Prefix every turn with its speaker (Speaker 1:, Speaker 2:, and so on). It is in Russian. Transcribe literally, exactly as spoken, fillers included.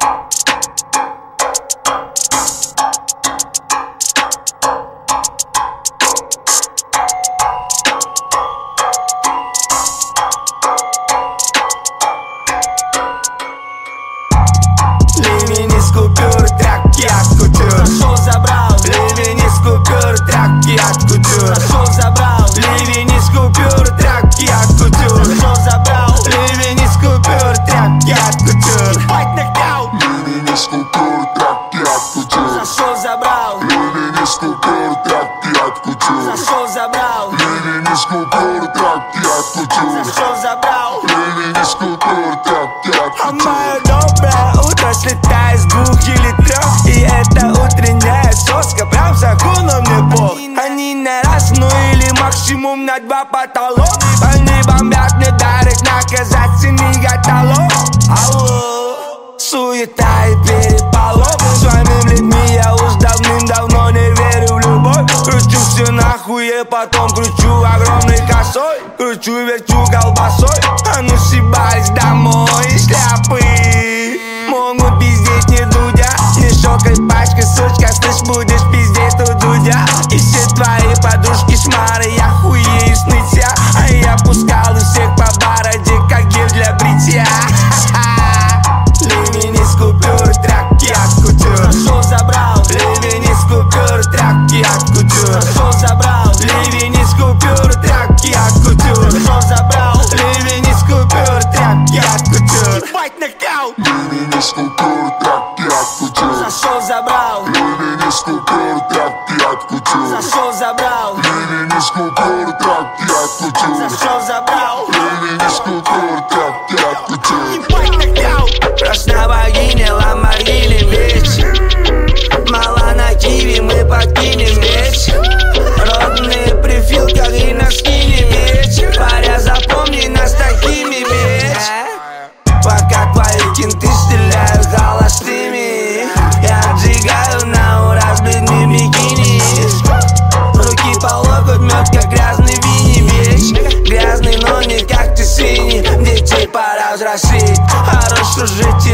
Speaker 1: Ливень из купюр, тряпки от кутюр.
Speaker 2: Зашел, забрал.
Speaker 1: Ливень из купюр, тряпки от кутюр.
Speaker 2: Зашел, забрал.
Speaker 1: Ливень из купюр, тряпки от кутюр.
Speaker 2: Зашел, забрал.
Speaker 1: Ливень из купюр, тряпки от кутюр.
Speaker 2: Ебать нокаут.
Speaker 3: Ливень из купюр, тряпки от кутюр.
Speaker 2: Зашел, забрал.
Speaker 3: Ливень из купюр, тряпки от кутюр.
Speaker 2: Зашел, забрал.
Speaker 3: Ливень из купюр, тряпки от кутюр.
Speaker 2: Зашел, забрал.
Speaker 3: Ливень из купюр, тряпки от
Speaker 1: А
Speaker 3: кутюр.
Speaker 1: мое доброе утро слетает с двух или трех. И это утренняя соска, прям законом мне бог. Они на раз, ну или максимум на два потолок. Они бомбят, мне дарят наказать, цени готов. Алло, суета и переполох. С вами людьми я уж давным-давно не верю в любовь. Кручу все нахуй и потом кручу огромной косой. Кручу, верчу колбасой. А ну съебались домой, шляпы. Могут пиздеть не дудя. Не шокай пачкой, сучка, слышь, будешь пиздеть у дудя. И все твои подружки шмары, я хуею с нытья. А я пускал у всех по бороде, как гель для бритья. Ливень из купюр, тряпки от кутюр.
Speaker 2: Зашел, забрал.
Speaker 1: Ливень из купюр, тряпки от кутюр.
Speaker 2: Зашел, забрал.
Speaker 1: Ливень из купюр, тряпки от кутюр.
Speaker 2: Зашел, забрал.
Speaker 1: Ливень из купюр, тряпки от кутюр.
Speaker 2: Ебать нокаут.
Speaker 3: Ливень из купюр, тряпки от кутюр.
Speaker 2: Зашел, забрал.
Speaker 3: Ливень из купюр, тряпки от кутюр.
Speaker 2: Зашел, забрал.
Speaker 3: Ливень из купюр, тряпки от кутюр.
Speaker 2: Зашел, забрал.
Speaker 3: Ливень из купюр, тряпки от кутюр.
Speaker 2: Ебать нокаут.
Speaker 1: Красная богиня, Ламборгини, веч. Мала на киви, мы покинем меч. Родные прифил, как и на скине меч. Паря, запомни нас такими, меч. Пока твои кенты стреляют холостыми, я отжигаю на ура с бледными бикини. Руки по локоть, мед, как грязный вини, веч. Грязный, но не как ты свиньи. Детей пора взрослеть, хорошо жить